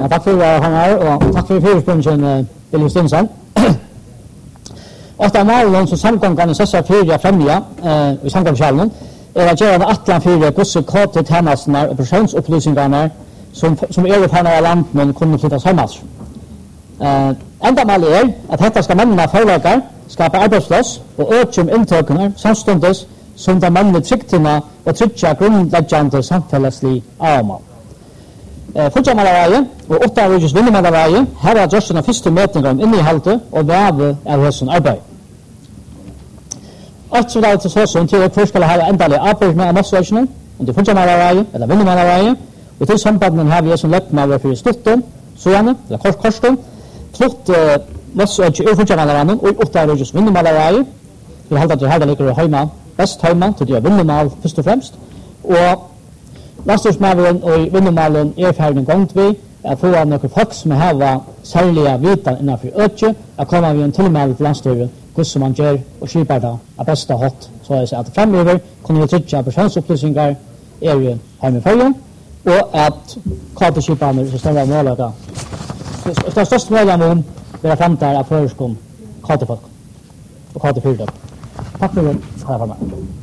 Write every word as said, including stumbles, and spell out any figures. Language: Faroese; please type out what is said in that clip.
Ja, takk for at han er, og takk for fyrspunnen, Billy Stinsen. Ofta målen som samgångarna sessa fyrir fremja eh, i samgångskjalen er at gjøre en atlan fyrir gosse kåte tjenestene og personsopplysningarna som, som er på av landen kunne flyttes hjemmes. Eh, enda mål er at dette skal mennene forlager, skapa arbeidsplass og øke om inntøkene samstundes som de mennene tryggtina og tryggja grunnleggjande samfunnslig avmål. Eh, Fudjamalareie og åtta av Vinnemalareie her er gjørst den første møtninger om innehalte og veve av høsten arbeid. Alt som det er til sånn til at først skal ha endelig arbeidene av massveisene, om det er Fudjamalareie eller Vinnemalareie, og til sambanden har vi som løpmaver for Stuttum, Sojane, eller Kors Korstum, flott eh, massveisene i Fudjamalareie og åtta av Vinnemalareie. Vi holder til her det ligger i høyma, best høyma, til de er Vinnemal først og fremst, og landstyrsmaveren og Vinnemalen er ferdig gongt vi at få av noen folk som har særlige vitan innenfor øtje, at kommer vi en tilmelde til landstyret, hvordan man gjør og skipar det av beste hatt, så er det at fremover kunne vi trykja personsopplysningar er jo hjemme følgen, og at kvarteskipaner så større måløyga. Det er størst måløyga om vi er fremtid av føreskom kvartefolk og kvartefyrtøk. Takk for det, her for meg.